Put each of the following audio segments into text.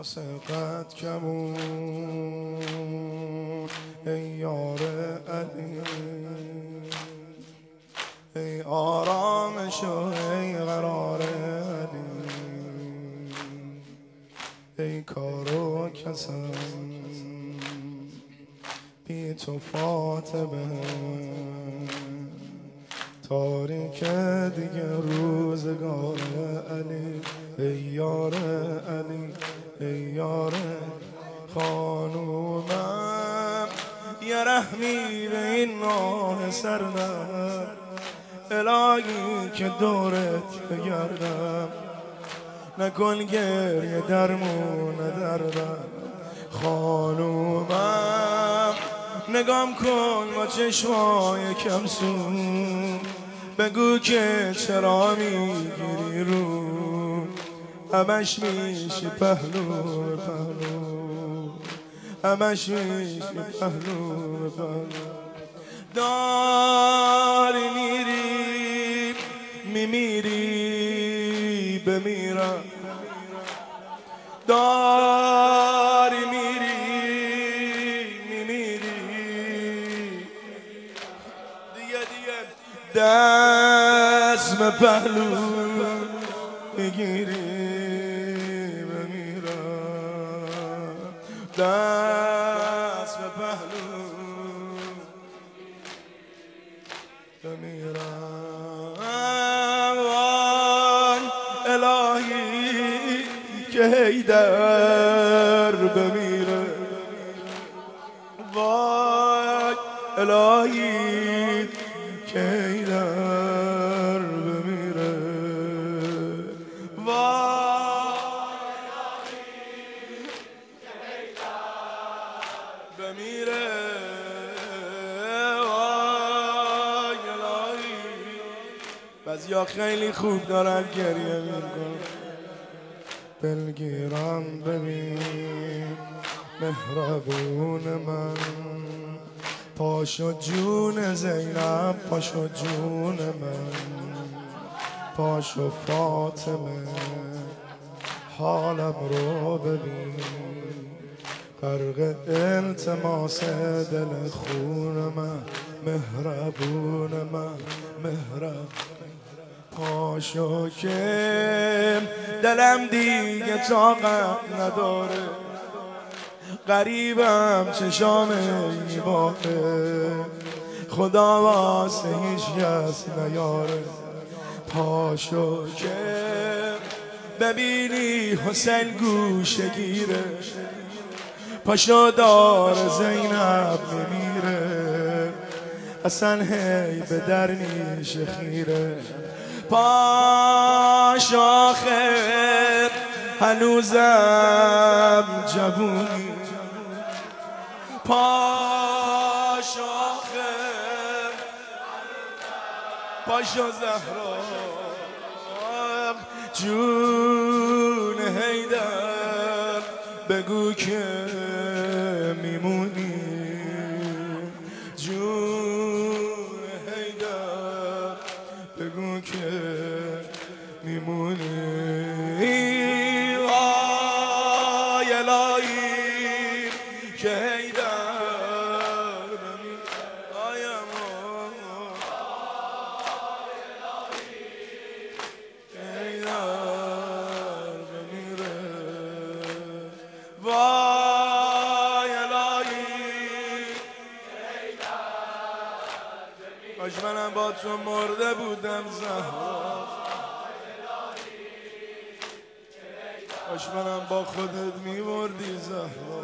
واسه قد کمون ای یار علی، ای آرامش و ای قرار علی، ای کار و کسم بی تو فاطمه، تاریک دیگه روزگار علی، ای یار علی، ای یار خانومم، یه رحمی به این راه سردم، الهی که دورت بگردم، نکن گریه درمون دردم، خانومم نگام کن با چشمای کمسون، بگو که چرا میگیری رو، همش میشی پهلو به پهلو، همش میشی پهلو به پهلو، داری میری میمیری بمیرم، داری میری میمیری دیگه دست به پهلو میگیری بمیرم، دست به پهلو بمیرم، وای الهی که حیدر بمیره، وای الهی که حیدر بمیره، وای که حیدر بمیره، وای الهی. بعضیا خیلی خوب دارن گریه میکنن، دلگیرم ببین مهربون من، پاشو جون زینب، پاشو جون من، پاشو فاطمه حالم رو ببین، غرق التماس دل خون من، مهربون من مهرب، پاشو که دلم دیگه طاقت نداره، غریبم چشام میباره، خدا واسه هیچ کس نیاره، پاشو که ببینی حسین گوشه گیره، پاشو دار زینب میمیره، اصلا هی به در میشه خیره، پاشو آخر هنوزم جوونی، پاشو آخر پاشو زهرا جون حیدر، بگو که میمونی، جون حیدر بگو که میمونی، وای الهی که حیدر بمیره، آیم که حیدر بمیره، وای الهی که حیدر بمیره، کاش منم با تو مرده بودم زهرا، کاش منم با خودت میمردی زهرا،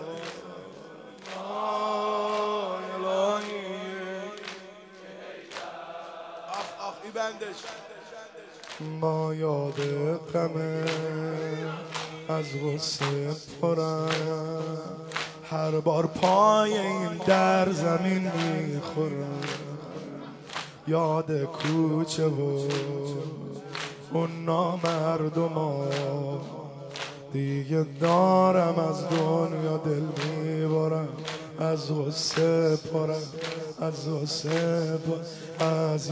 آی الهی آخ ای بندش با یاد غمه از غصه پرم، هر بار پای این در زمین میخورم، یاد کوچه و اون نامردما، دیگه دارم از دنیا دل میبرم، از غصه پرم، از غصه پرم، از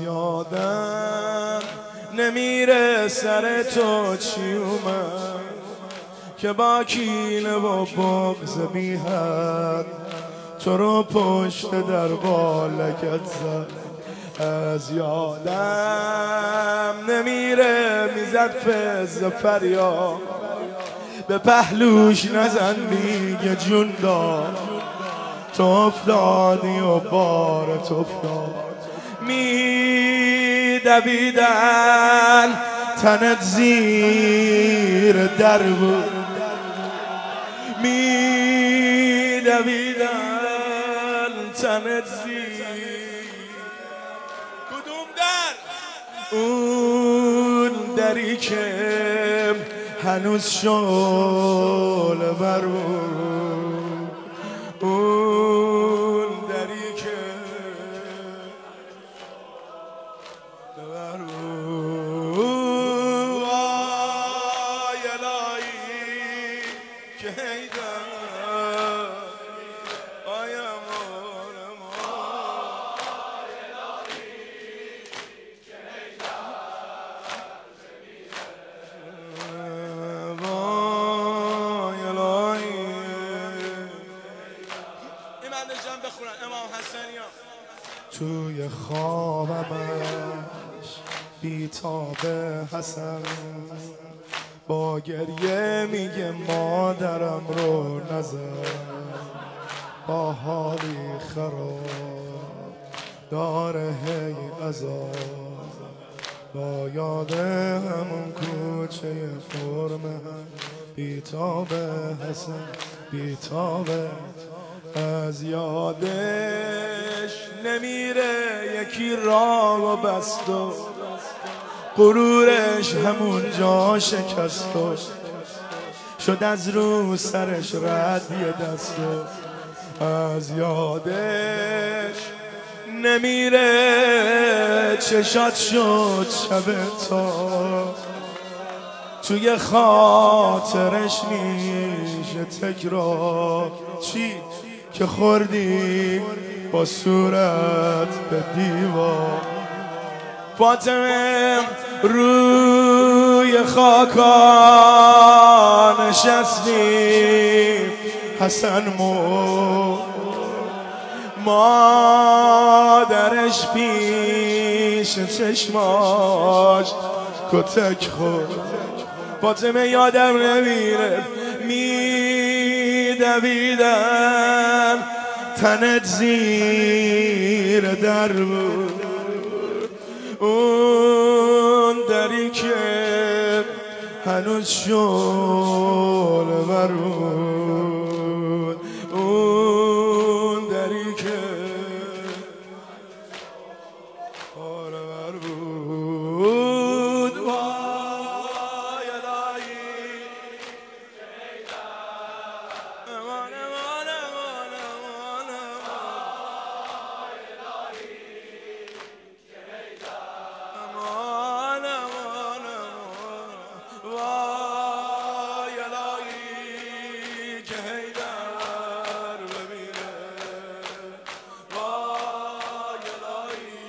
یادم نمیره سر تو چی اومد، که با کینه و بغض بی حد تو رو پشت در بالکت زد. از یادم نمیره میزد فز فریاد، به پهلوش نزن دیگه جون داد. تو افتادی و بارت افتاد، میدویدن تنت زیر در بود، میدویدن تنت زیر کدوم در؟ اون دری که هنوز شعله بر بود، اون دری که بر بود. وای الهی که هیدر وای امان امان وای الهی. این بندشم بخونن امام حسنیان. توی خوابمش بیتاب حسن با گریه میگه مادرم رو نزن، با حالی خراب داره هی عذاب، با یاد همون کوچه فرم هم بیتاب حسن بیتابه. از یادش نمیره یکی راهو بست و غرورش همون جا شکست و شد از رو سرش رد یه دست و از یادش نمیره چشات شد شب تا توی خاطرش میشه تکرار چی که خوردی با صورت به دیوار. فاطمه روی خاکا نشستی، حسن مادرش پیش چشماش کتک خورد. فاطمه یادم نمیره میدویدم تنت زیر در بود، اون دری که هنوز شعله بر بود، اون دری که شعله بر بود. وای الهی امان امان امان امان امان امان امان. وای الهی که هیدر ببینه، وای الهی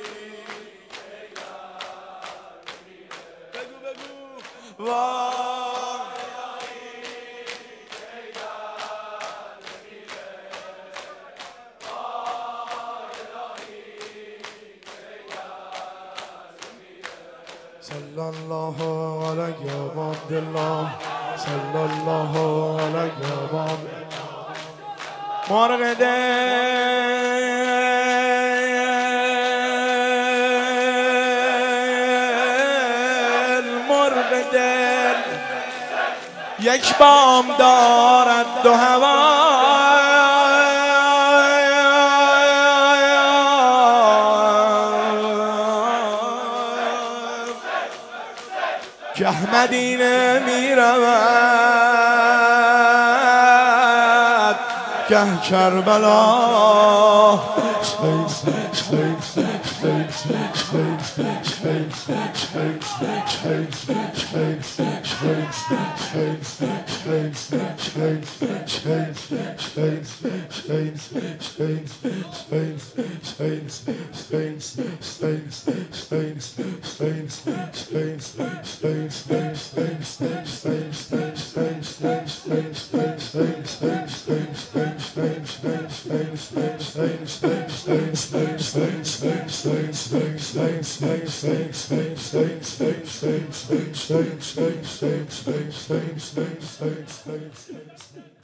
بگو بگو وای صلی الله علیه و عبدالله صلی الله علیه و مرغ دل مرغ دل یک بام دارد دو هوا، که مدینه می رود که کربلا Thanks.